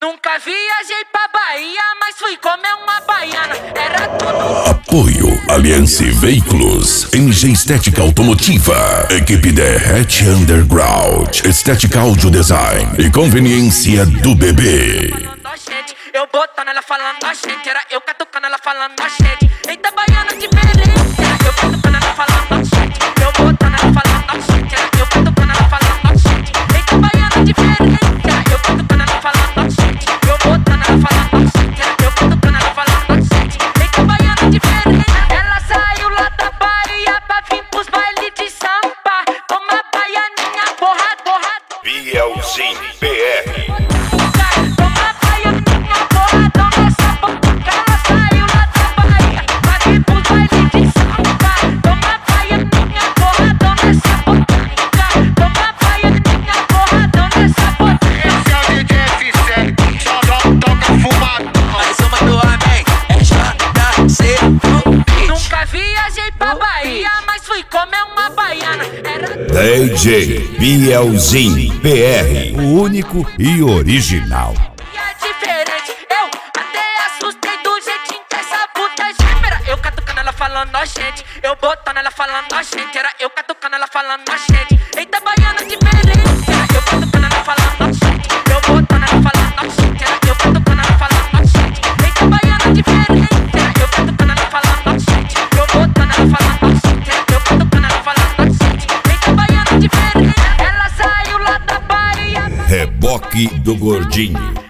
Nunca viajei pra Bahia, mas fui comer uma baiana. Era tudo. Apoio Aliança Veículos, MG Estética Automotiva, equipe Derrete Underground, Estética Audio Design e Conveniência do Bebê. Eu botando ela falando a gente, era eu catucando ela falando a gente. Eita baiana diferente, era eu catucando ela falando a gente. Eu botando ela falando a gente, era eu catucando ela falando a gente. Eita baiana diferente, era eu catucando ela falando a gente. Eu botando ela falando a gente, era eu catucando ela falando a gente. Eita baiana diferente, ela saiu lá da Bahia pra vir pros bailes de samba. Toma baianinha, porra. Bielzinho BR. Nunca viajei pra Bahia, mas fui comer uma baiana. DJ Bielzinho BR, o único e original. Diferente, eu até assustei do jeitinho que essa puta gêmea. Eu catucando ela falando a gente, eu botando ela falando a gente. Era eu catucando ela falando a gente. Eita baiana diferente, era eu catucando ela falando a gente. Eu botando ela falando a gente, era eu catucando ela falando a gente. Eita baiana diferente, era eu catucando ela falando a gente. Eu botando ela falando a gente, era eu catucando ela falando a gente. Eita baiana diferente, ela saiu lá da Bahia. Reboque do Gordinho.